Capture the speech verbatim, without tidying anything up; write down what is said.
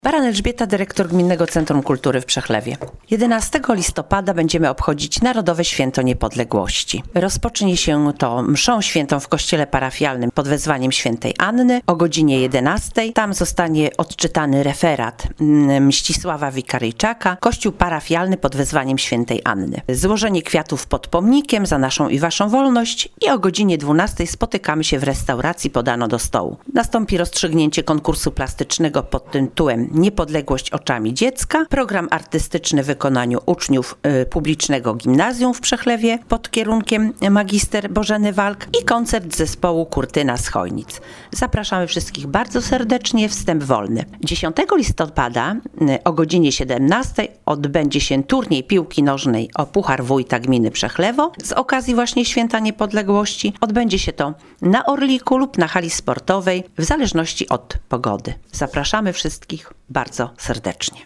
Baran Elżbieta, dyrektor Gminnego Centrum Kultury w Przechlewie. jedenastego listopada będziemy obchodzić Narodowe Święto Niepodległości. Rozpocznie się to mszą świętą w kościele parafialnym pod wezwaniem świętej Anny o godzinie jedenastej. Tam zostanie odczytany referat Mścisława Wikaryjczaka, kościół parafialny pod wezwaniem świętej Anny. Złożenie kwiatów pod pomnikiem za naszą i waszą wolność i o godzinie dwunastej spotykamy się w restauracji Podano do stołu. Nastąpi rozstrzygnięcie konkursu plastycznego pod tytułem Niepodległość oczami dziecka, program artystyczny w wykonaniu uczniów y, publicznego gimnazjum w Przechlewie pod kierunkiem magister Bożeny Walk i koncert zespołu Kurtyna z Chojnic. Zapraszamy wszystkich bardzo serdecznie, wstęp wolny. dziesiątego listopada y, o godzinie siedemnastej odbędzie się turniej piłki nożnej o Puchar Wójta Gminy Przechlewo z okazji właśnie Święta Niepodległości. Odbędzie się to na Orliku lub na hali sportowej w zależności od pogody. Zapraszamy wszystkich bardzo serdecznie.